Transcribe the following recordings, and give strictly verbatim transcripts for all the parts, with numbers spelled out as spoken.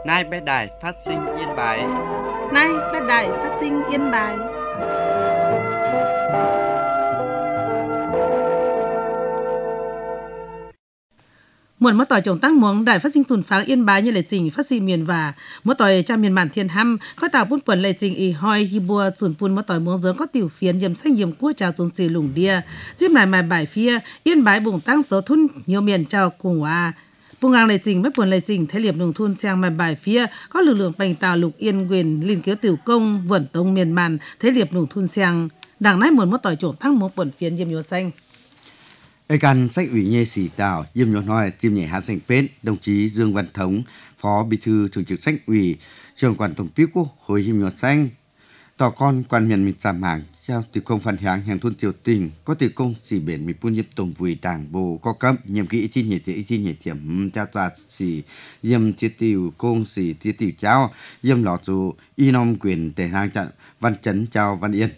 Nay bé đài phát sinh Yên Bái. Nay bé đài phát sinh Yên Bái. Muộn mất tỏi trồng tăng muống đài phát sinh sùn pháng Yên Bái như lệ trình phát sinh miền và mất tỏi cha miền bản thiên hăm có tạo bún quần lệ trình y hoi hi bùa sùn pun mất tỏi muống dưỡng có tiểu phiến yếm xanh yếm cua trào sùn xì lủng đia tiếp lại mài bài phía Yên Bái bùng tăng dấu thun nhiều miền trào cùng hòa bùng ngang lệ trình mất buồn lệ trình thế liệp nông thôn sang mài bài phía có lực lượng bành tàu lục yên quyền liên kiếu tiểu công vẩn tông miền màn thế liệp nông thôn sang đảng nay muộn mất tỏi trồng tăng muống quần phiến yếm nhiều xanh. Ê can sách ủy nhê sĩ tào yêm nhón nói tiêm nhảy hạ xanh pết đồng chí Dương Văn Thống phó bí thư thường trực sách ủy trưởng quản tổng bí quốc hội yêm nhón xanh tỏ con quan miền mình giảm hàng trao từ công phản hàng hàng thôn triều tình có từ công sĩ biển mình buôn yêm tổng vùi đảng bộ có cấp nhiệm kỳ chi nhảy chỉ chi nhảy chiếm trao tòa sĩ yêm chia tiểu công sĩ chia tiểu trao yêm lọ dù y nom quyền để hàng trận văn chấn trao văn yên.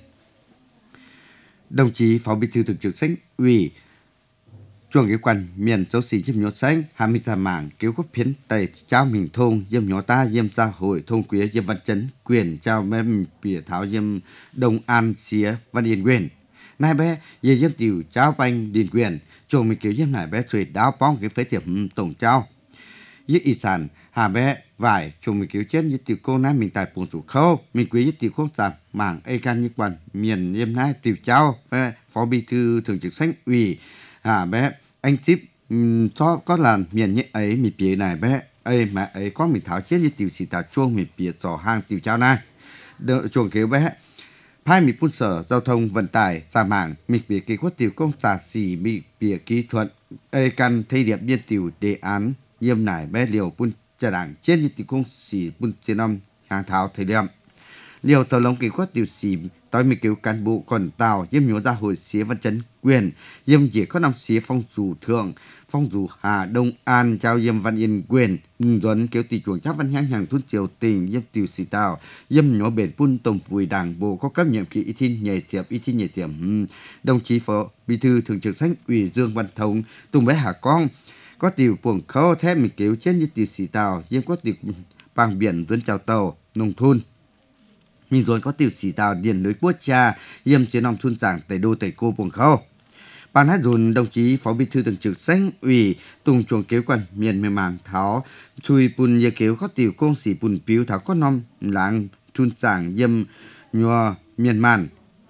Đồng chí phó bí thư thường trực sách ủy chuồng cái quan miền châu xì yếm nhót xanh hai mươi tám mảng kéo có phiến tây trao mình thôn yếm nhót ta yếm gia hội thôn quý yếm văn chấn quyền trao mem bìa tháo yếm đông an xía văn yên quyền nay bé ye yếm tiểu trao banh điền quyền chuồng mình kéo yếm này bé thuê đáo bóng cái phế tiệm tổng trao yết y sản hà bé vải chuồng mình kéo chết yết tiểu cô nay mình tại buồng chủ khâu mình quý yết tiểu không giảm mảng ai can như quan miền yếm nay tiểu trao phó bí thư thường trực sách ủy à bé anh ship cho có là miền như ấy mình bìa này bé ấy mà ấy có mình tháo chết như tiểu sĩ tháo chuông mình bìa trò hàng tiểu trao này đợi chuồng kéo bé hai mình phun sở giao thông vận tải xa mạng mình bìa cái quất tiểu công xà xì bị bìa kỹ thuật ấy căn thay điệp biên tiểu đề án yêm nải bé liều phun trả đảng chết như tiểu công xì phun trên năm hàng tháo thời điểm liều tàu lông cái quất tiểu xì tối mình kêu cán bộ còn tàu yêm nhớ ra hồi xía văn chấn quyền yêm chỉ có năm xía phong dù thượng phong dù hà đông an trao yêm văn yên quyền duẩn kéo tỷ chuồng chắc văn nhang hàng thôn triều tình yêm tiểu sĩ tàu yêm nhỏ bền pun tổng vùi đảng bộ có cấp nhiệm kỳ y thiên nhảy tiệp y thiên nhảy tiệp đồng chí phó bí thư thường trực sách ủy Dương Văn Thống tùng bé hà con có tiểu buồng khâu thép mình kéo trên như tiểu sĩ tàu yêm có tiểu bằng biển duẩn chào tàu nông thôn mình rồi có tiểu sĩ tàu điền lưới quốc cha yêm trên năm thôn giảng tại đô tại cô buồng khâu ban hát dồn đồng chí phó bí thư thường trực sách ủy tùng chuồng kéo quan miền miền màng tháo chui bùn ye kéo có tiểu công sĩ bùn piu tháo có nom làng thôn giảng yêm nhua miền màn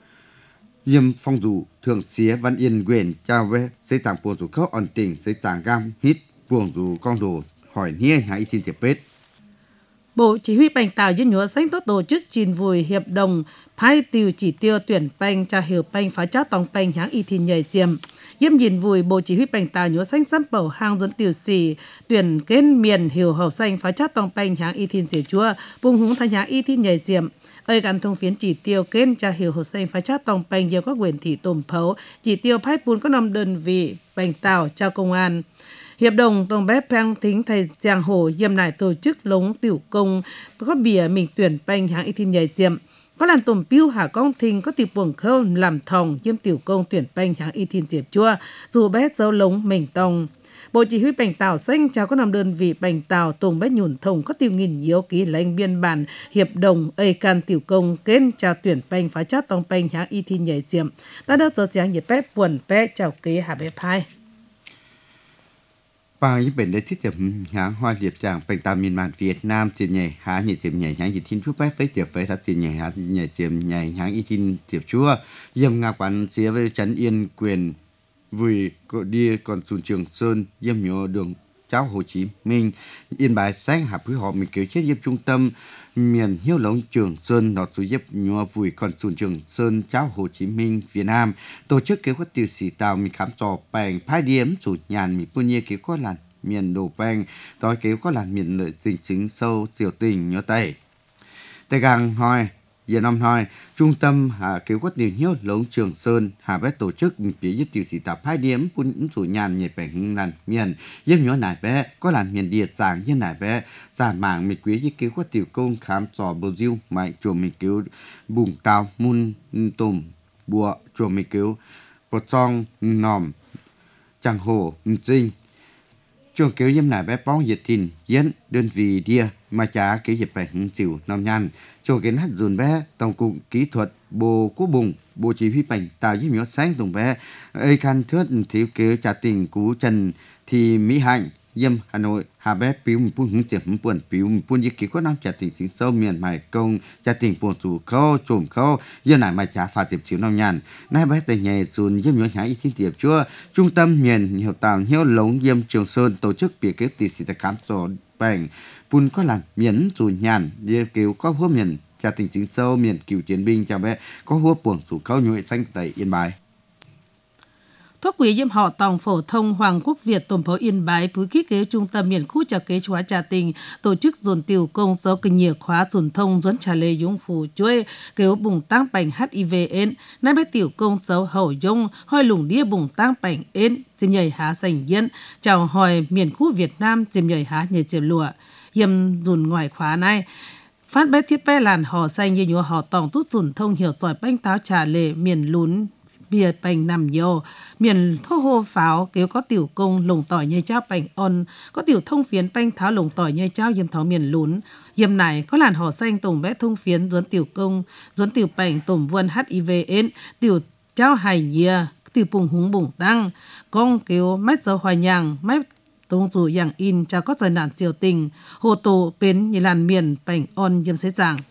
yêm phong dù thường xía văn yên quyền trao về xây giảng buồng dù khâu ổn tỉnh xây giảng gam hít buồng dù con đồ hỏi nia hãy xin tiệp bết. Bộ Chỉ huy Bành Tào Yên Nhúa Xanh tốt tổ chức chín vùi hiệp đồng phai tiêu chỉ tiêu tuyển bành cho hiểu bành phá cháo tòng bành hãng y thiên nhảy chiêm. Yêm nhìn vùi Bộ Chỉ huy Bành Tào Nhúa Xanh dăm bầu hàng dẫn tiểu sĩ tuyển kết miền hiểu hậu xanh phá cháo tòng bành hãng y thiên dễ chúa bùng húng thành hãng y thiên nhảy chiêm. Ơi gắn thông phiến chỉ tiêu kết cho hiểu hậu xanh phá cháo tòng bành nhiều các quyền thị tôm phấu chỉ tiêu phai bùn có năm đơn vị Bành Tào cho công an. Hiệp đồng tổng bếp phang thính thầy giang hồ yêm lại tổ chức lống tiểu công có bìa mình tuyển banh hãng y thiên nhảy diệm có làn tổm piu hà công thình có tiệp buồng khâu làm thòng yêm tiểu công tuyển banh hãng y thiên diệp chua dù bé dấu lống mình tòng Bộ Chỉ huy Bành Tào Xanh chào có năm đơn vị Bành Tào tổng bếp nhùn thông có tiêu nghìn yếu ký lãnh biên bản hiệp đồng ây can tiểu công kết chào tuyển banh phá chát tòng banh hãng y thiên nhảy diệm ta đỡ giờ giang nhiệt bếp buồn bếp chào kế hà bếp hai Bằng những bệnh để thiết lập hãng hoa liệp tràng bệnh tàu miền Nam Việt Nam tiền nhảy hãng nhảy tiệm nhảy hãng y thiên chúa bách với tiệp với thật tiền nhảy hãng nhảy tiệm nhảy hãng y thiên tiệp chúa yêm ngạc quán xía với trấn yên quyền vì đi còn xuân trường sơn yêm nhớ đường cháu Hồ Chí Minh Yên Bái sáng hạp với họ mình kéo chết yêm trung tâm miền hiếu lống trường sơn nọ số yếp nhua vùi còn xuân trường sơn cháu Hồ Chí Minh Việt Nam tổ chức kế hoạch tiêu sĩ tàu mình khám trò bành phái điểm chủ nhàn mình punya kế có làn miền đồ bành tối kế có làn miền lợi tình chính sâu tiểu tình nhớ tây tây gang hỏi giờ năm hai trung tâm hà kế hoạch điều hiếu lống trường sơn hà bé tổ chức phía giúp tiêu sĩ tàu phái điểm punya chủ nhàn nhảy bành làn miền yếm nhớ nải bé có làn miền địa giảng như nải bé giả mạng mình quý với kế hoạch tiểu công khám trò bờ diêu mạnh chùa mình cứu bùng tàu mun tôm bùa chùa mình cứu bột song nòm chẳng hồ trinh chuồng kiểu yếm nải bé bóng nhiệt thìn yến đơn vị đia mà trả kỹ dịp phải hứng chịu nông nhàn chuồng kiến hát dùn bé tổng cục kỹ thuật bộ quốc bùng bộ chỉ huy bệnh tạo yếm nhót sáng tùng bé ơi khăn thước thiếu kế trả tình cú trần thì Mỹ Hạnh yếm Hà Nội hà bé piu một phun hứng chịu một buồn piu một phunยี่kỹ có năm trả tình chính sâu miền mài công trả tình buồn chủ khâu trộm khâu yếm nải mà trả phạt tiệp chiếu nông nhàn nay bé tây nhẹ dùn yếm nhót nhái ít thiên tiệp chua trung tâm miền nhiều tàng nhiều lống yếm Trường Sơn tổ chức biệt kết tỷ sĩ khám sổ bệnh phun có làn miền dù nhàn yếm kiểu có hố miền trả tình chính sâu miền cựu chiến binh cho bé có hố buồn chủ khâu nhuệ xanh tẩy Yên Bái. Thuốc quỹ diêm họ tòng phổ thông Hoàng Quốc Việt tổn phố Yên Bái phú ký kế trung tâm miền khu trà kế chóa trà tình tổ chức dồn tiểu công dấu kinh nhiệt khóa dồn thông dẫn trà lê dũng phủ chuối kéo bùng tăng bệnh H I V N nay bé tiểu công dấu hậu dung hoi lủng đĩa bùng tăng bệnh N dìm nhảy há sành yên chào hỏi miền khu Việt Nam dìm nhảy há nhảy diệp lụa yếm dồn ngoài khóa này phát bé thiết bé làn họ xanh như nhúa họ tòng tút dồn thông hiểu giỏi bánh táo trà lê miền lún bìa bành nằm nhiều miền thô hô pháo kéo có tiểu công lồng tỏi nhây trao bành on có tiểu thông phiến banh tháo lồng tỏi nhây trao yếm tháo miền lún yếm này có làn họ xanh tổng bé thông phiến duốn tiểu công duốn tiểu bành tổng vân H I V N tiểu trao hài nhia tiểu bùng húng bùng tăng con kéo mét dầu hoài nhàng mét tông dùอย่างin cho có trời nạn diều tình hồ tổ bến như làn miền bành on yếm xế giảng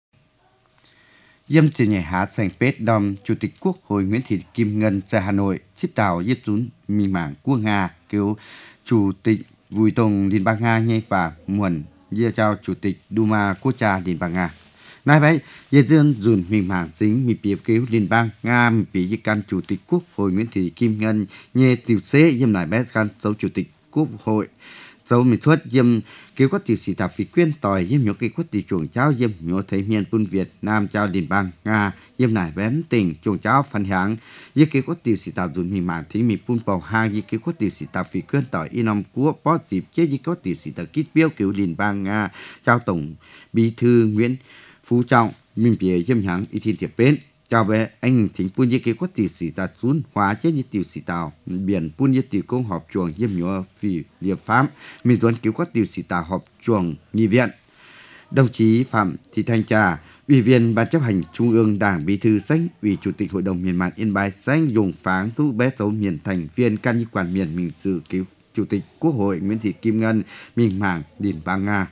Yếm chỉ nhảy hát sành Pết Đom, Chủ tịch Quốc hội Nguyễn Thị Kim Ngân tại Hà Nội, xếp tàu yết dún mì mảng của Nga, kêu Chủ tịch Vui Tông Liên bang Nga nhây và muộn, dìa chào Chủ tịch Duma Quốc gia Liên bang Nga. Nói vậy, yết dương dùn mì mảng dính mì bìa kêu Liên bang Nga, mì bìa yết can Chủ tịch Quốc hội Nguyễn Thị Kim Ngân, nhê tiểu xế yếm nải bé can dấu Chủ tịch Quốc hội. Dấu mình thuật yếm kêu có tiểu sĩ tạp phí quyên tỏi yếm nhớ cái có tiểu chuồng cháu yếm nhớ thấy miền Pun Việt Nam cháu Liên bang Nga yếm nải bém tỉnh chuồng cháu phân hạng yếm kêu có tiểu sĩ tạp dùn mì mảng thí mì Pun bầu hang yếm kêu có tiểu sĩ tạp phí quyên tỏi y nông của bó dịp chế yếm có tiểu sĩ tạp kít biêu kêu Liên bang Nga cháu tổng bí thư Nguyễn Phú Trọng mình bìa yếm hạng y thiên tiệp bên chào bé anh thính Pun yếm kêu có tiểu sĩ tạp dùn hóa chế yếm tiểu sĩ tạp biển Pun yếm tiểu công họp chuồng yếm nhớ vì liệp pháp mình tuấn cứu có tiểu sĩ tạp họp chuồng nghị viện. Đồng chí Phạm Thị Thanh Trà, Ủy viên Ban chấp hành Trung ương Đảng Bí thư Sách, Ủy Chủ tịch Hội đồng miền Mạn Yên Bái Sách dùng pháng thu bé số miền thành viên can như quản miền mình dự cứu Chủ tịch Quốc hội Nguyễn Thị Kim Ngân mình mảng Liên bang Nga.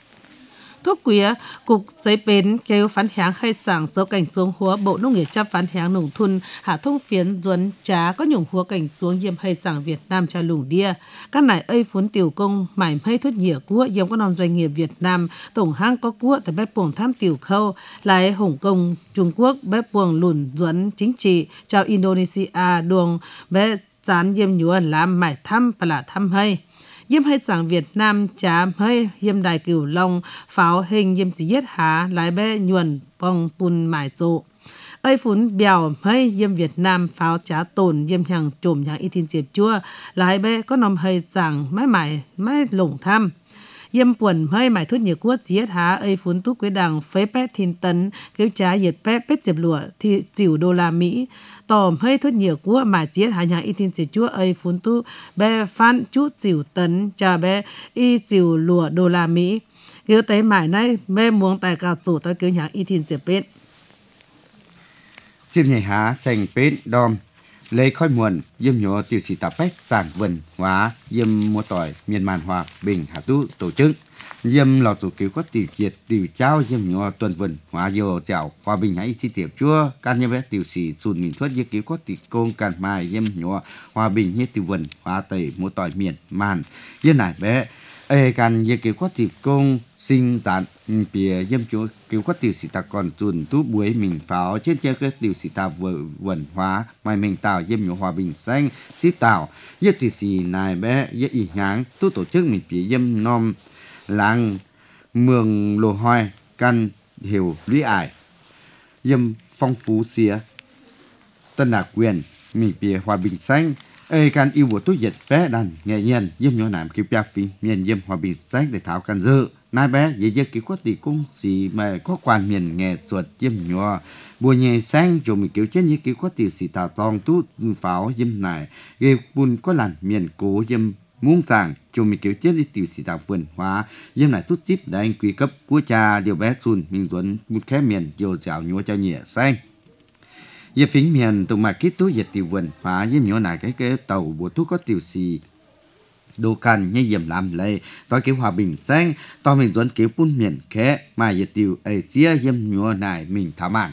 Thuốc quía cục giấy bến kêu phán háng hay giảng dấu cảnh xuống húa Bộ Nông nghiệp chấp phán háng nông thôn hạ thông phiến duấn trá có nhủng húa cảnh xuống yếm hay giảng Việt Nam cha lủng đia các nải ây phốn tiểu công mải hay thuốc nhựa của yếm có nòng doanh nghiệp Việt Nam tổng hang có của tại bếp buồng tham tiểu khâu lại Hồng Kông Trung Quốc bếp buồng lùn duấn chính trị chào Indonesia đường bé chán yếm nhúa làm mải thăm và là thăm hay yếm hay giảng Việt Nam chám hơi yếm đài Cửu Long pháo hình yếm chỉ yết há lái bé nhuần bong pun mải rộ ơi phún bèo hơi yếm Việt Nam pháo chá tồn yếm hàng trồm hàng y thiên diệp chua lái bé có nòng hơi giảng mái mải mái lủng thăm yếm buồn hơi mải thuốc nhiệt quốc yết há ơi phún tú quế đằng phế pét thiên tấn kêu trá yết pét pét diệp lụa thì chịu đô la Mỹ tòm hơi thuốc nhiệt quốc mà yết há nhà y thiên diệp chua ơi phún tú bé phan chút chịu tấn cha bé y chịu lụa đô la Mỹ kêu tới mải này bé muốn tài cao chủ tới kêu nhà y thiên diệp pét Chim nhảy há sành Pết Đom lấy khói muộn yếm nhớ tiểu sĩ tạp bách giảng vần hóa yếm mua tỏi miền màn hòa bình hà tú tổ chức yếm lò tổ cứu có tiểu kiệt tiểu trao yếm nhớ tuần vần hóa dầu chảo hòa bình hãy thi tiệp chua can yếm bé tiểu sĩ sùn nghìn thuất yếm cứu có tiểu công can mai yếm nhớ hòa bình như tiểu vần hóa tẩy mua tỏi miền màn yếm nải bé ê can yếm cứu có tiểu công sinh dạn bìa yếm chúa cứu có tiểu sĩ ta còn tuần tú buổi mình pháo trên chơi cái tiểu sĩ ta vừa vần hóa mai mình tạo yếm nhớ hòa bình xanh xí tạo yếm tiểu sĩ này bé yếm ý nháng tú tổ chức mình bìa yếm nom làng mường lồ hoi căn hiểu lũy ải yếm phong phú xía tân lạc quyền mình bìa hòa bình xanh ê can yêu của tú dịch bé đàn nghệ nhân yếm nhớ nàm kêu bia phim miền yếm hòa bình xanh để tháo can dự nai bé dễ dễ kêu có tỷ công sĩ mà có quan miền nghệ thuật yếm nhớ bùa nhẹ sáng cho mình kiểu chết như kiểu có tỷ sĩ tà tòng tú pháo yếm này ghê bùn có làn miền cố yếm muông rằng chung mình kiểu chết đi tiểu sĩ tạo vườn hóa yếm lại tút chip để anh quy cấp của cha điều bé xuân mình tuấn một khép miền dầu dạo nhúa cho nhẹ xanh yếm phím miền tụng mà kít túi diệt tiểu vườn hóa yếm nhúa lại cái cái tàu bộ thuốc có tiểu sĩ đồ can như yếm làm lệ tôi kiểu hòa bình xanh tôi mình tuấn kiểu bún miền khé mà diệt tiểu ấy xía yếm nhúa này mình thả mạng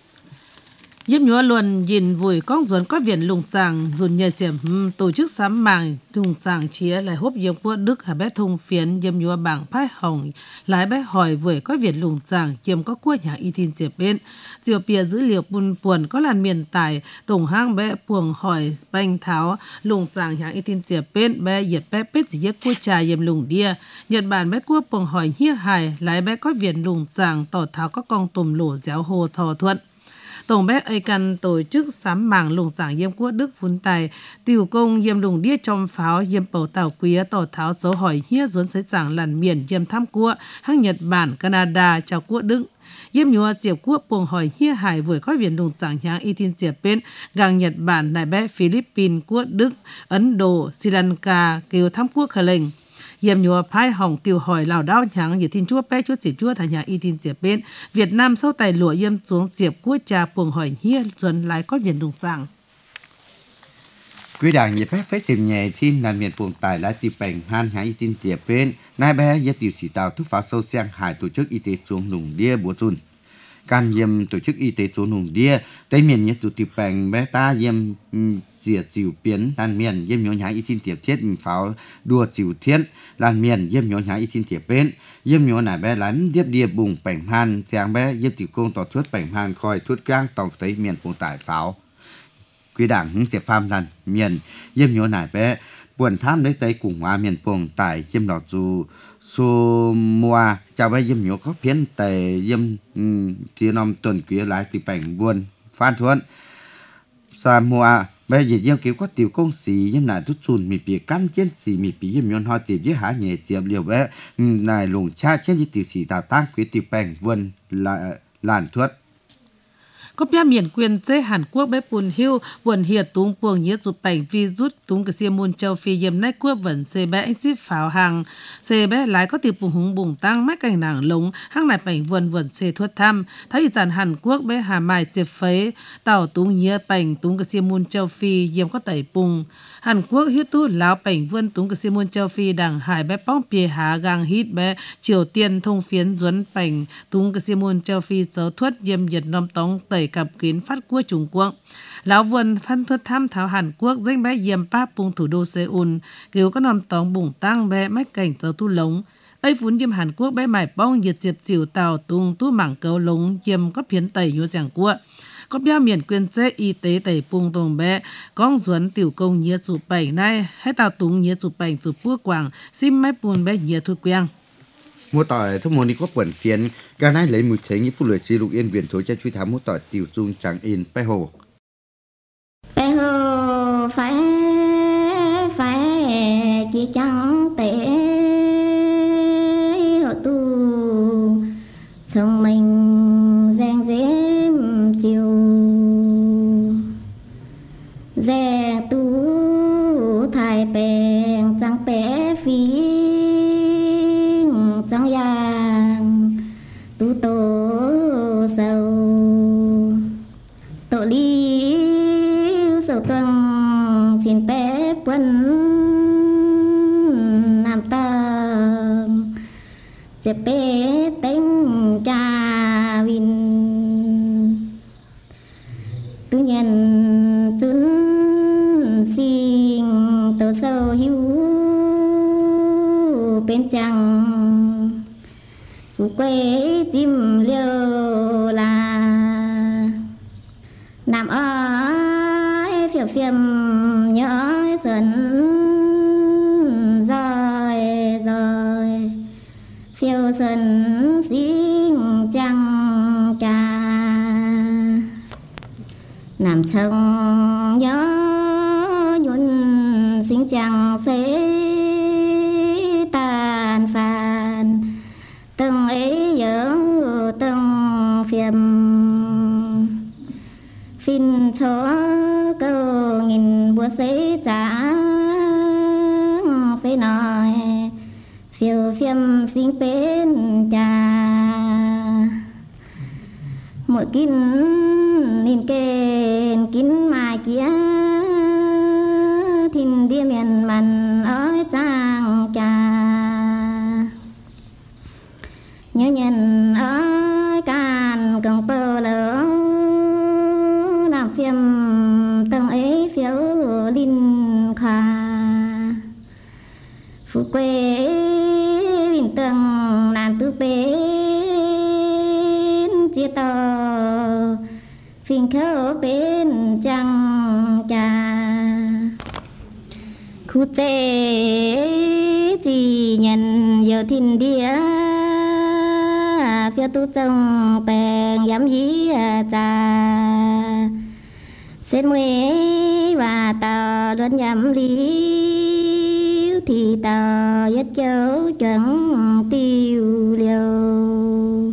Yếm nhúa luôn nhìn vùi con ruột có viện lùng sàng dùn nhờ diệm tổ chức sám màng lùng sàng chia lại hốp yếm quốc Đức hà bé thông phiến yếm nhúa bảng phái hồng lái bé hỏi vùi có viện lùng sàng yếm có quốc nhà y tin diệp bên diều bìa dữ liệu buồn buồn có làn miền tài tổng hang bé buồng hỏi banh tháo lùng sàng nhà y tin diệp bên bé yết bé bết gì quốc trà yếm lùng đia Nhật Bản bé quốc buồng hỏi hia hài lái bé có viện lùng sàng tỏ tháo có con tùm lỗ déo hồ thò thuận Tổng bé ấy cần tổ chức sám màng lùng giảng yếm quốc Đức phun tài, tiểu công yếm lùng đĩa trong pháo yếm bầu tàu quý tổ tháo dấu hỏi hia ruốn sấy giảng làn miền yếm thăm quốc, hang Nhật Bản, Canada, chào quốc Đức. Yếm nhúa diệp quốc buồng hỏi hia hải vừa có viện lùng giảng nhang y tin diệp bên, gang Nhật Bản, đại bé Philippines, quốc Đức, Ấn Độ, Sri Lanka, kêu thăm quốc khởi lệnh. Yếm nhúa phái hỏng tiêu hỏi lào đao nhang yết tin chúa bé chúa diệp chúa thành nhà y tin diệp bên Việt Nam sau tài lụa yếm xuống diệp quốc cha buồng hỏi hia ruốn lái có viện lùng giảng. Quý đảng nhiệt phép phép tìm nhẹ xin làm miền buồng tài lái tìm bệnh han hãy y tin diệp bên nai bé yết tiểu sĩ tàu thuốc pháo sâu sang hải tổ chức y tế xuống lùng đia bùa chun can yếm tổ chức y tế xuống lùng đia tây miền nhất chủ tìm bệnh bé ta yếm diệt chịu biến lan miền yếm nhổ nhái y tin tiệp chết pháo đua chịu thiên lan miền yếm nhổ nhái y tin tiệp bên yếm nhổ nải bé lánh yếp đia bùng bệnh han giang bé yếp tiểu công tỏ thuốc bệnh han coi thuốc gang tàu tây miền buồng tài pháo quý đảng hứng diệp pham lan miền yếm nhổ nải bé buồn tham lấy tây cùng hòa miền buồng tài yếm đỏ dù su mua chào bé yếm nhổ có phiến tề yếm chia năm tuần quý lái tìm bệnh buồn phan thuận sa mua bây giờ yếm kiểu có tiểu công sĩ yếm nải tút chun mi bì căn chiến sĩ mi bì yếm nhon hoa tiệp với há nhẹ tiệp liều bé nải lùng cha chết với tiểu sĩ tà tăng quý tiểu bèn vườn là làn thuất Có bia miền quyền chế Hàn Quốc bé bùn hiu buồn hiệt tung buồng nhiệt rụt bảnh vi rút tung cái xiêm môn châu phi yếm nách quốc vẫn xe bé chip pháo hàng xe bé lái có tiệp bùng hùng bùng tăng mách cảnh nàng lống hang này bảnh vườn vườn xe thuất thăm thấy dàn Hàn Quốc bé hà mai chếp phế tàu tung nhiệt bảnh tung cái xiêm môn châu phi yếm có tẩy bùng Hàn Quốc hiết tu láo bảnh vườn tung cái xiêm môn châu phi đằng hải bé bóng bìa hà gang hít bé Triều Tiên thông phiến duấn bảnh tung cái xiêm môn châu phi dấu thuất yếm nhiệt nom tống tẩy cặp kiến phát của Trung Quốc. Lão vườn phan thuật tham thảo Hàn Quốc danh bé yếm pa bùng thủ đô Seoul kêu có nom tống bùng tăng bé mách cảnh tàu tu lống. Ấy vốn yếm Hàn Quốc bé mải bong nhiệt diệp chiều tàu tung tu mảng cấu lống yếm có phiến tẩy nhô giảng quốc. Có bia miền quyền chế y tế tẩy bùng tông bé con duấn tiểu công nhiệt chụp bảy nay hay tàu tung nhiệt chụp bảy chụp bua quảng sim máy bùn bé nhiệt thuật quang. Mua tỏi thông môn đi có quần phiến ga nái lấy mùi thế như phụ luyện chi lục yên viện thối cho truy thám mua tỏi tiểu dung chẳng in pe hồ pe hồ phải phải chỉ chẳng tệ hộ tu chồng mình giang dễ chiều dè tu thải bèn chẳng bé phí chẳng yang tu tổ sầu tổ lý sầu tuần xin bé quân nam tâm chế bé tính cha vin tu nhân chun xin tổ sầu hiu bên chẳng phú quê chim liêu là nằm ơi phiêu phiêm nhớ xuân rồi rồi phiêu xuân xin chẳng cha nằm trong nhớ nhuận xin chẳng sẽ tàn phàn từng ấy nhớ từng phiền phim cho câu nghìn bữa giấy trả bê nói phiêu phiêm sinh bên cha mỗi kín nên kên kín mai kia thìn địa miền mặn ở trang cha nhớ nhận ở can cần bờ lỡ làm phiêm tầng ấy phiếu linh kha phụ quê bình tầng nàn tư bên chia tờ phình khâu bên trăng trà khu chế chỉ nhận giờ thìn đĩa phía tu trong bèn dám dí trà sen muế và tờ đơn dám lý thì tờ giết chấu chuẩn tiêu liều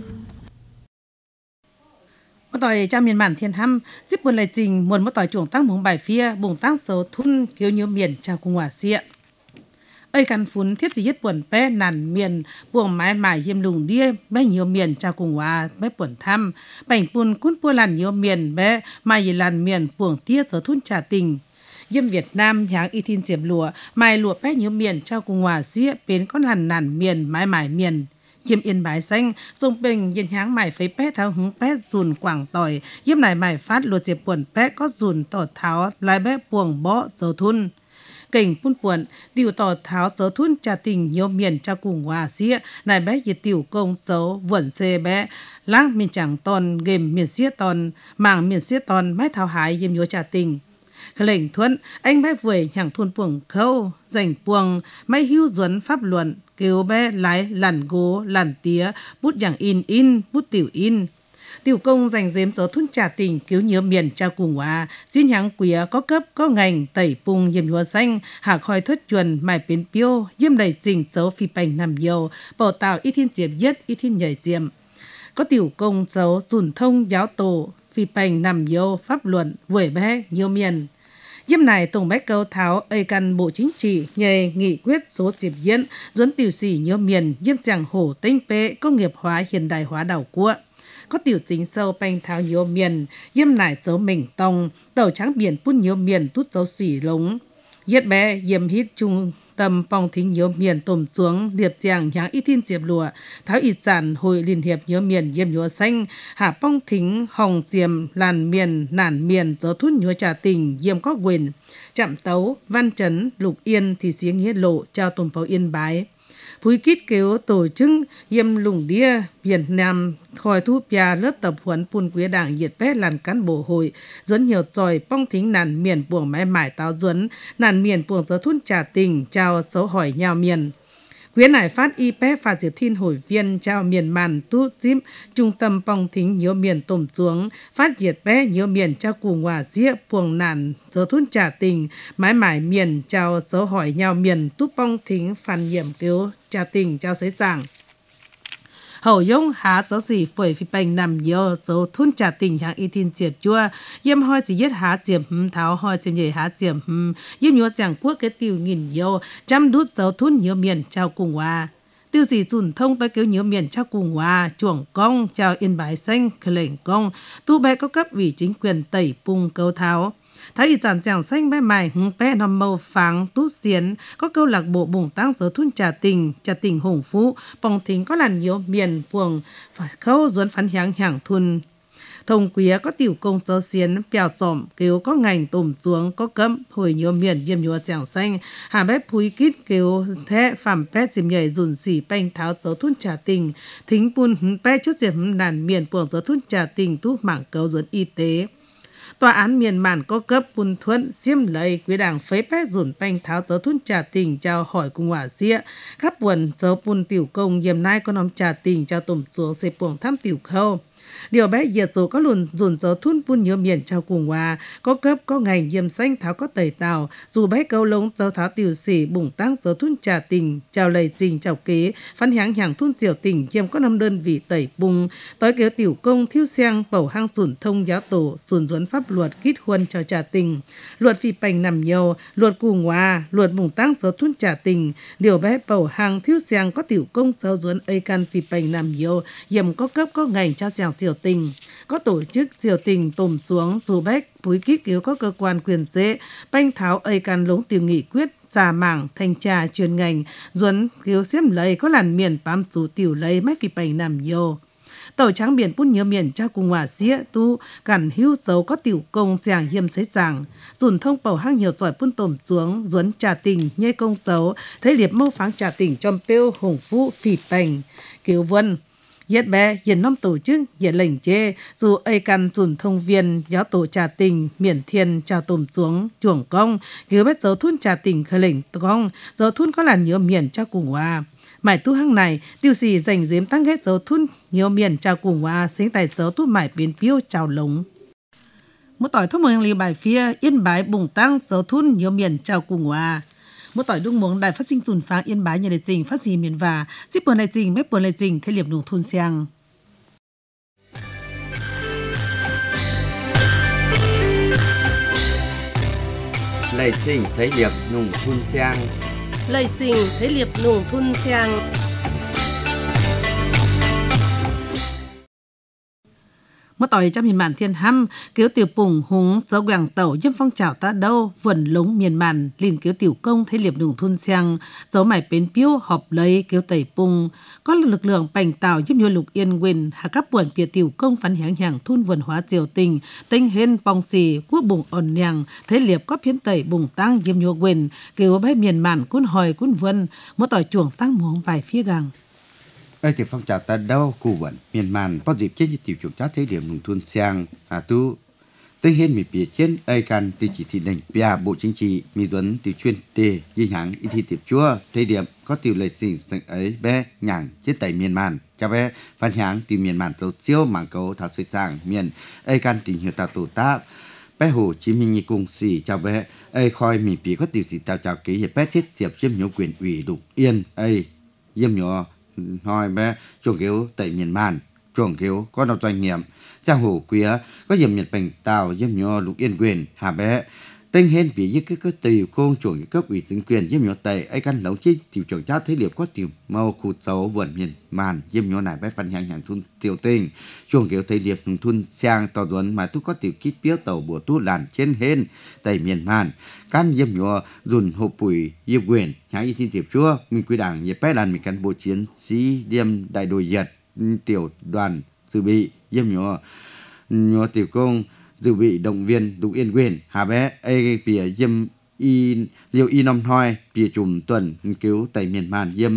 một tỏi cha miền bản thiên hăm giúp buồn lại trình muốn một tỏi chuồng tăng mùng bài phía bùng tăng dấu thun kiếu nhớ miền chào cùng hòa xịa ơi căn phun thiết gì hết buồn bé nàn miền buồng mái mải hiêm lùng đĩa bé nhiều miền chào cùng hòa bé buồn thăm bảnh bùn cún bua làn nhiều miền bé mai gì làn miền buồng tiết dấu thun trà tình Yêm Việt Nam nháng y thiên diệm lụa mai lụa bé nhiều miền trao cùng hòa xía bên con làn nàn miền mái mải miền Yêm Yên Bái xanh dùng bình yên nháng mải phấy bé tháo hứng bé dùn quảng tỏi yêm này mải phát lụa diệp buồn bé có dùn tỏ tháo lại bé buồng bó dầu thun cảnh phun buồn tiểu tỏ tháo dấu thun trà tình nhiều miền trao cùng hòa xía này bé nhiệt tiểu công dấu vẩn xê bé láng miền chẳng tòn game miền xía tòn mảng miền xía tòn mái tháo hái yêm nhớ trà tình lệnh thuận anh bé vội nhàng thôn buồng khâu dành buồng máy hưu duẩn pháp luận kêu bé lái làn gỗ làn tía bútอย่างin in bút tiểu in tiểu công dành dếm gió thun trà tình cứu nhớ miền trao cùng hòa xin nháng quía có cấp có ngành tẩy pung yếm nhúa xanh hạ khói thất chuẩn mải biến piêu yếm đầy trình dấu phi bành nằm nhiều bảo tạo ít thiên diệm nhất ít thiên nhảy diệm có tiểu công dấu dùn thông giáo tổ phi bành nằm nhiều pháp luận vội bé nhiều miền Yêm này tổng bách câu tháo ây căn bộ chính trị nhờ nghị quyết số diệp diễn duấn tiểu sĩ nhiều miền yêm chẳng hổ tinh pê công nghiệp hóa hiện đại hóa đảo quốc có tiểu chính sâu banh tháo nhiều miền yêm này dấu mình tông tàu trắng biển phun nhiều miền tút dấu xỉ lống yết bé yêm hít trung tâm bong thính nhiều miền tôm xuống điệp giang nháng ít thiên diệp lụa tháo ít giản hội liên hiệp nhiều miền yêm nhúa xanh hạ bong thính hồng diềm làn miền nản miền gió thút nhúa trà tình yêm có quyền chạm tấu văn chấn lục yên thì xiếng nghĩa lộ trao tồn pháo Yên Bái Phúi kít kêu tổ chức yêm lùng đĩa Việt Nam khỏi thu bia lớp tập huấn phun quý đảng diệt bé làn cán bộ hội duấn nhiều tròi bong thính nàn miền buồng mãi mải táo duấn nàn miền buồng gió thun trà tình trao dấu hỏi nhau miền Quyến này phát y pé phạt diệp thiên hội viên trao miền màn tu díp trung tâm bong thính nhiều miền tổm xuống phát diệt bé nhiều miền trao cùng hòa dĩa buồng nàn dấu thun trà tình mãi mải miền trao dấu hỏi nhau miền tu bong thính phản nhiệm kêu trà tình trao sấy giảng hậu yông há dấu gì phổi phi bành nằm nhiều dấu thun trà tình hàng y thiên diệp chua yêm hoi chỉ yết há diệp hừm tháo hoi diệp nhảy há diệp hừm yêm nhúa giảng quốc cái tiêu nghìn nhiều chăm đút dấu thun nhiều miền trao cùng hòa tiêu gì dùn thông tới kêu nhiều miền trao cùng hòa chuồng công trao Yên Bái xanh khởi lệnh công tu bé có cấp ủy chính quyền tẩy pung câu tháo thấy giản giảng xanh bé mài hứng bé nằm màu pháng tú xiến có câu lạc bộ bùng tăng dấu thun trà tình trà tình hùng phú bong thính có làn nhiều miền buồng khâu duấn phán hiáng hàng thun thông quía có tiểu công dấu xiến bèo trộm kêu có ngành tùm xuống có cấm hồi nhiều miền yêm nhúa giảng xanh hà bé phúi kít kêu thế phạm bé dìm nhảy dùn xỉ banh tháo dấu thun trà tình thính bùn hứng bé chút diệp nàn miền buồng dấu thun trà tình tú mảng câu duấn y tế Tòa án miền màn có cấp bùn thuận xiêm lấy quý đảng phấy bé dùn banh tháo dấu thun trà tình trao hỏi cùng hỏa dĩa khắp buồn dấu bùn tiểu công yếm nai có nóm trà tình trao tùm xuống xê buồng thăm tiểu khâu Điều bé diệt số có luồn dùn dấu thun bún nhớ miền trao cùng hòa, có cấp có ngành diêm xanh tháo có tẩy tàu, dù bé câu lông dấu tháo tiểu sĩ bùng tăng dấu thun trà tình, chào lầy trình chào kế, phán hãng hàng thun tiểu tình diêm có năm đơn vị tẩy bùng, tối kéo tiểu công thiêu xeang bầu hang dùn thông giáo tổ, dùn duẩn pháp luật kít huân chào trà tình, luật phi bành nằm nhiều, luật cùng hòa, luật bùng tăng dấu thun trà tình, điều bé bầu hang thiêu xeang có tiểu công dấu duẩn ấy can phi bành nằm nhiều, diêm có cấp có ngành trao chàng tiểu tình, có tổ chức diều tình tổm xuống dù bách búi kích yếu có cơ quan quyền chế banh tháo ấy can lống tiểu nghị quyết giả mảng thanh tra chuyên ngành duẩn kiếu xiêm lấy có làn miền bám chủ tiểu lấy mấy phi bành nằm nhiều. Tàu trắng biển bún nhớ miền trao cùng hòa xía tu cản hữu dấu có tiểu công giảng hiểm sấy giảng dùn thông bầu hang nhiều giỏi bún tổm xuống duẩn trà tình nhê công dấu thấy liệp mâu pháng trà tình trong pêu hùng phú phi bành kiều vân Yết bé hiện năm tổ chức hiện lệnh chê dù ấy căn dùn thông viên giáo tổ trà tình miền thiên trao tùm xuống chuồng công cứu bét dấu thun trà tình khởi lệnh công dấu thun có làn nhiều miền trao cùng hòa. Mải tu hăng này tiêu sĩ dành dếm tăng ghét dấu thun nhiều miền trao cùng hòa sinh tài dấu tu mải biến piêu trao lống. Một tỏi thông mừng lì bài phía yên bái bùng tăng dấu thun nhiều miền trao cùng hòa. Một tỏi đung muống đài phát sinh dùn pháng yên bái nhà đại trình phát sinh miền và ship buồn đại trình mép buồn đại trình thế liệp nụ thun xiang. Lệ trình thấy liệp nùng thun xiang. Lệ trình thấy liệp nùng thun xiang. Một tỏi trong miền màn thiên hăm kiếu tiểu pùng húng dấu quảng tẩu giúp phong trào ta đâu vườn lống miền màn liền kiếu tiểu công thấy liệp nùng thun xiang dấu mải bến piêu họp lấy kiếu tẩy pùng có lực lượng bành tàu giúp nhuê lục yên quyền hạ các buồn bìa tiểu công phán hãng hàng thun vườn hóa triều tình tinh hên bong xì quốc bùng ổn nhàng thấy liệp có phiến tẩy bùng tăng giúp nhuê quyền kiếu bái miền màn cún hồi cún vân một tỏi chuồng tăng muống bài phía gàng. Ê thì phong trào ta đâu cụ vận miền màn có dịp chết như tiểu chủ chát thế điểm nùng thun xiang à tu tinh hên mì bìa trên ê can thì chỉ thị đành bia bộ chính trị mì tuấn thì chuyên tề dinh hãng y thi tiệp chua thế điểm có tiểu lệ trình ấy bé nhàng chết tẩy miền màn cho bé văn hãng thì miền màn dấu chiếu mảng cấu thảo xây sang miền ê can tình hiệu ta tổ ta bé hồ chí minh như cùng xì cho bé ê khoi mì bìa có tiểu sĩ tao chào ký hiệp bé thiết diệp chiếm nhiễu quyền ủy đục yên ê diêm nhỏ hỏi bé chuồng kiếu tẩy miền màn chuồng kiếu có đầu doanh nghiệp giang hồ quía có diệm nhật bành tàu diêm nhỏ lục yên quyền hà bé tinh hên vì những cái cái tiểu công chuồng cấp ủy chính quyền diêm nhỏ tẩy ấy căn nấu chi tiểu chuồng chát thấy liệp có tiểu màu khụt dấu vườn miền màn diêm nhỏ này bé phân hàng hàng thun tiểu tình chuồng kiếu thấy liệp nung thun sang tàu duẩn mà tu có tiểu kít piếu tàu bùa tu làn trên hên tẩy miền màn can diêm nhỏ dùn hộp bụi diêm quyền hãy y tin tiệp chúa mình quy đảng nhật bé làn mình cán bộ chiến sĩ diêm đại đội diệt tiểu đoàn dự bị diêm nhỏ nhỏ tiểu công dự bị động viên đủ yên quyền hà bé ê bìa diêm y liều y năm thoi bìa chùm tuần cứu tẩy miền màn diêm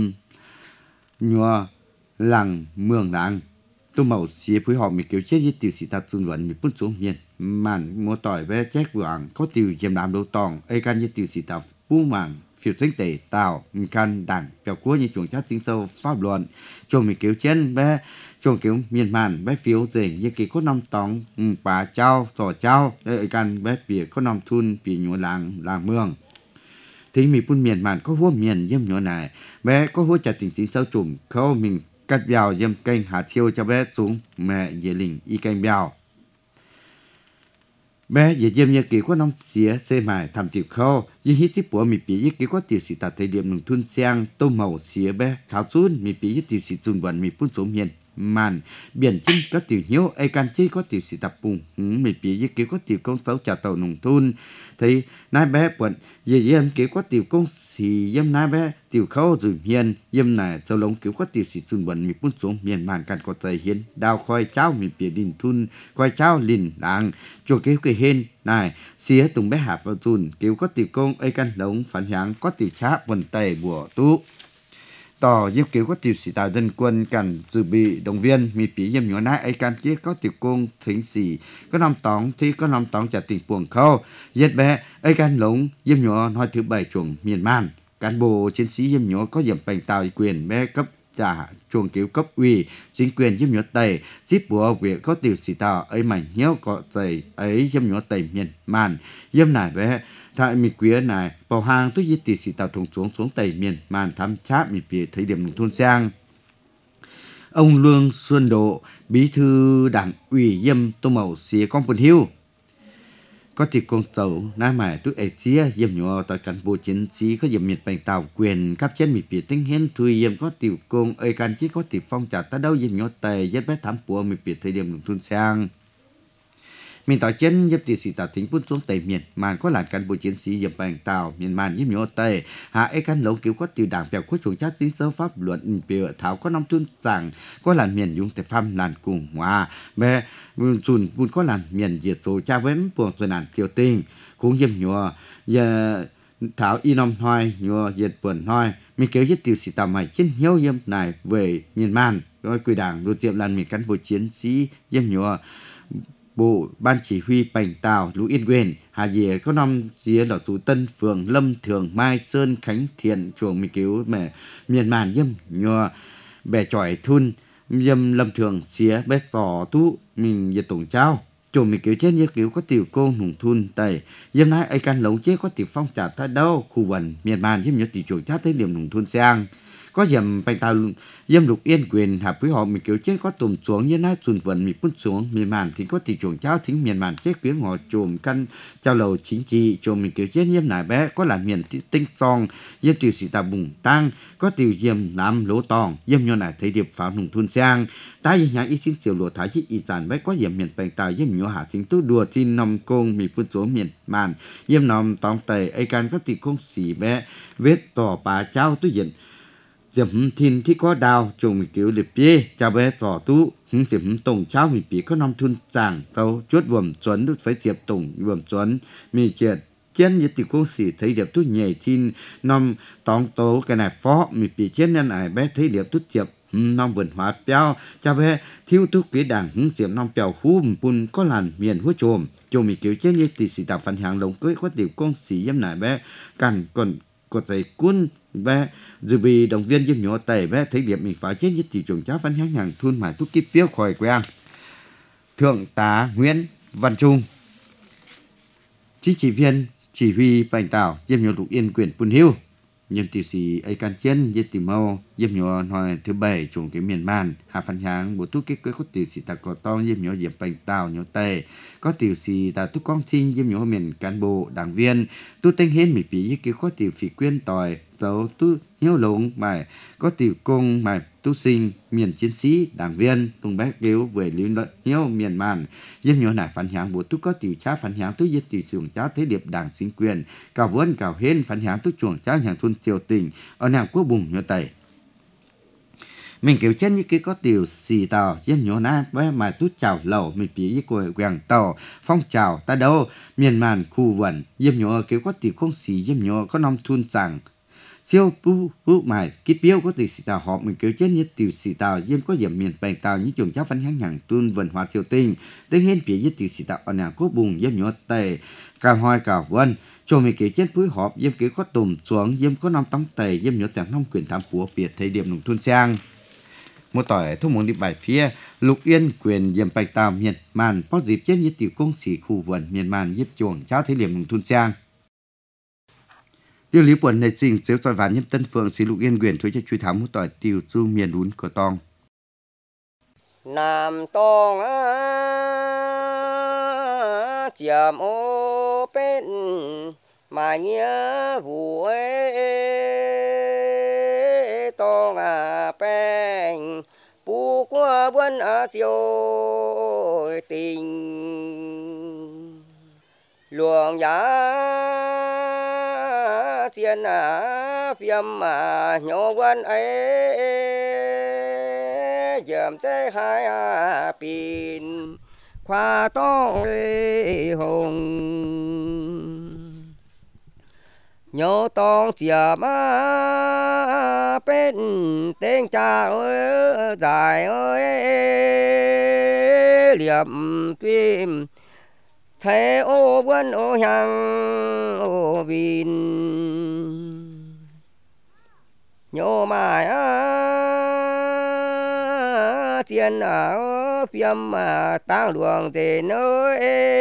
nhỏ làng mường làng tu màu xía phối họ mình cứu chết với tiểu sĩ ta xuân vận mình bút xuống miền màn mua tỏi bé chết vàng có tiểu diêm đám đầu tòng ê can với tiểu sĩ ta phú màng phiêu tính tể tàu can đảng bèo cua như chuồng chát sinh sâu pháp luận chuồng mình cứu trên bé chuồng cứu miền màn bé phiếu dễ như kỳ có năm tòng bà trao tỏ trao đây can bé bìa có năm thun bìa nhổ làng làng mường thì mình phun miền màn có hua miền diêm nhỏ này bé có hua chặt tình chính sâu chùm khâu mình cắt bèo diêm kênh hạ thiêu cho bé xuống mẹ dễ lình y kênh bèo bé dễ diêm như kỳ có năm xía xê mài thầm tiểu khâu như hít tiếp của mình bị kỳ có tiểu sĩ tạo thời điểm nung thun xiang tô màu xía bé tháo xuống mình bị tiểu sĩ chun vận mình phun xuống miền màn biển chinh có tiểu hiếu ai can chi có tiểu sĩ tập bùng mình bị với kiểu có tiểu công tấu trả tàu nông thôn thì nai bé quận về diêm kiểu có tiểu công xì diêm nai bé tiểu khâu rồi hiền diêm này sau lông kiểu có tiểu sĩ chun vận mình phun xuống miền màn can có trời hiền đào khoai cháo mình bị đình thun khoai cháo lìn đàng cho kiểu cái hên này xía tùng bé hạp vào thun kiểu có tiểu công ai can đống phản hãng có tiểu chá vận tề bùa tú tỏ giúp kiểu có tiểu sĩ tạo dân quân cần dự bị động viên mi phí diêm nhỏ nái ấy can chiếc có tiểu công thính sĩ có năm tóng thì có năm tóng trả tình buồng khâu giết bé ấy can lống diêm nhỏ nói thứ bảy chuồng miền man cán bộ chiến sĩ diêm nhỏ có diệm bành tàu quyền bé cấp trả chuồng cứu cấp ủy chính quyền giúp nhớ tây giúp bùa việc có tiểu sĩ tàu ấy mảnh nhớ có dày ấy giúp nhớ tây miền màn giúp nải về tại miền quê này bảo hàng tôi giết tiểu sĩ tàu thùng xuống xuống tây miền màn thăm chát miền phía thời điểm thôn sang ông Lương Xuân Độ bí thư đảng ủy Diêm Tô Mậu xía con Vân Hiu có thì con tàu nam mải tôi ấy xía Diêm nhỏ tại cán bộ chiến sĩ có Diêm miền Bành Tàu quyền cấp trên miền phía tinh hiến thui Diêm có tiểu công ấy can chí có tiểu phong trả ta đâu Diêm nhỏ tề rất bé thám của miền phía thời điểm thôn sang mình tỏi chân giúp tiểu sĩ tàu thính phun xuống tây miền màn có là cán bộ chiến sĩ Diêm Bành Tàu miền màn Diêm nhỏ tề hạ ấy can lấu cứu có tiểu đảng bèo có chuồng chát chính sơ pháp luận biểu thảo có năm thôn giảng có là miền dung tề pham làn cùng hòa bé chùn buôn có làm miền diệt số cha vén buồn rồi nạn triều tình cũng dâm nhựa giờ thảo y nom hoài nhựa diệt buồn hoài mình kéo giết tiêu sĩ tàu mày chiến hiếu dâm này về miền man rồi quy đảng đối diện làm miền cán bộ chiến sĩ dâm nhựa bộ ban chỉ huy Bành Tàu Lũ Yên Quyền Hà Dìa có năm dìa là thủ Tân Phường Lâm Thường Mai Sơn Khánh Thiện chuồng mình cứu mẹ miền man dâm nhựa bè chọi thun dâm Lâm Thường xía bé tỏ tú mình về tổng trao chồng mình cứu chết như cứu có tiểu cô hùng thun tây dâm nay ai can lống chết có tiểu phong trả ta đâu khu vần miền man dâm nhớ tiểu chuồng chát tới điểm hùng thun sang có dầm Bành Tàu dâm Lục Yên Quyền hợp với họ mình cứu chết có tùm xuống như nay xuân vần mình phun xuống miền man thì có tiểu chuồng cháo thính miền man chết quyến họ chùm căn trao lầu chính trị chồng mình cứu chết dâm nải bé có là miền tinh song dâm tiểu sĩ tà bùng tăng có tiểu dâm nam lỗ tòng dâm nhon nải thấy điệp pháo hùng thun sang tái như nhà ý chính tiểu lộ thái chí ý sản bé có dầm miền Bành Tàu dâm nhọ hạ thính tu đùa thì nằm công mình phun xuống miền man dâm nằm tòng tây ai can có tiểu công sĩ bé vết tỏ bà trao tu diện dầm thiênที่có đào chồng mình cứu liệp bia cha bé tỏ tú hứng dầm tổng cháu mình bị có năm thun giảng tàu chuốt vườn chuẩn đút phải tiệp tổng vườn chuẩn mình chuyện chiến như tiểu công sĩ thấy điệp tú nhảy thiên năm tòng tố cái này phó mình bị chiến nên ai bé thấy điệp tú tiệp năm vườn hóa béo cha bé thiếu tú quý đảng hứng dầm năm béo hú bùn có làn miền hú chồm chồng mình cứu chiến như tiểu sĩ tạo phản hàng lồng cưới có tiểu công sĩ dâm nải bé cần còn có thể cuốn bé dù vì động viên giúp nhỏ tẩy bé thấy điểm mình phải chết với thị trường cháo phán hàng hàng thun mài thuốc kíp phiếu khỏi quen thượng tá Nguyễn Văn Trung chỉ chỉ viên chỉ huy Bành Tàu giúp nhỏ Lục Yên Quyền Pun Hiu nhân tỷ sĩ ấy can chiến với tìm mâu giúp nhỏ hồi thứ bảy trùng cái miền man hạ phán hàng bộ thuốc kíp cưới có tỷ sĩ ta có to giúp nhỏ diệp Bành Tàu nhỏ tẩy có tỷ sĩ ta thuốc con sinh giúp nhỏ miền cán bộ đảng viên tu tinh hiến mỹ phí với kiểu có tỷ phí quyên tòi tàu tu hiếu lũng mày có tiểu công mày tu sinh miền chiến sĩ đảng viên tung bác cứu về lý luận hiếu miền màn dân nhỏ nải phản hàng bộ tu có tiểu cha phản hàng tu giết tiểu chuồng cha thế điệp đảng chính quyền cào vốn cào hên phản hàng tu chuồng cha hàng thôn triều tình ở nàng quốc bùng nhỏ tẩy mình kiểu chân như cái có tiểu xì tàu dân nhỏ na với mà tu chào lẩu mình phí với cội quàng tàu phong trào ta đâu miền màn khu vần dân nhỏ kiểu có tiểu không xì dân nhỏ có năm thun chẳng siêu pu pu mày kíp biếu có tiểu sĩ tàu họ mình kêu chết như tiểu sĩ tàu diêm có dầm miền Bành Tàu những trường cháu phấn hàng hàng tuôn vần hóa triều tinh tới hiến phía với tiểu sĩ tàu ở nhà cố bùng diêm nhỏ tề cào hoài cào vân cho mình kêu chết phối họp diêm kêu có tùm xuống diêm có năm tấm tề diêm nhỏ chẳng năm quyền tham của biệt thời điểm nông thôn sang một tỏi thu muốn đi bài phía Lục Yên Quyền diêm Bành Tàu miền màn có dịp chết như tiểu công sĩ khu vần miền màn giúp chuồng cháu thời điểm nông thôn sang điều lý buồn này trình xếu tỏi ván nhân Tân Phượng xí Lục Yên Quyền thuế cho truy thám một tỏi tiêu du miền lún của tong Nam tong á chiếm ô bên mà nghĩa vụ ấy tong à bên bu qua buôn á chiều tình luồng giá chiến à phim mà nhỏ quan ấy dầm trái hai à pin khoa to hồng nhỏ tông chiếm à bên tên cha ơi dài ơi liệm phim thế ô buôn ô hàng ô vin nhô mài á tiền ở phiêm mà tăng luồng thì nơi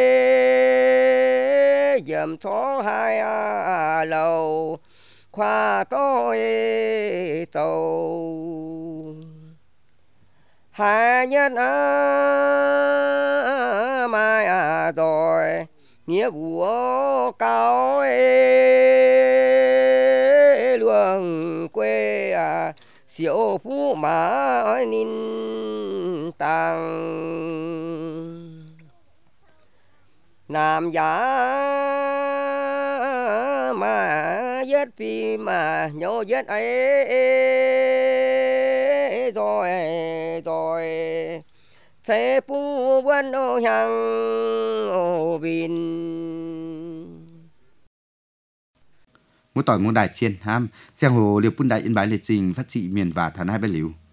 dầm số hai à, lầu khoa tôi sầu hai nhân à, mai à rồi nghĩa vụ cao luồng quê à siêu phú mã ninh tàng nam giả mà giết phi mà nhô giết ấy rồi rồi sẽ phú vân ô hàng ô bình Mỗi tỏi mỗi đại chiên ham, giang hồ liệp quân đại yên bái liệt trình phát trị miền và thần hai bên liễu.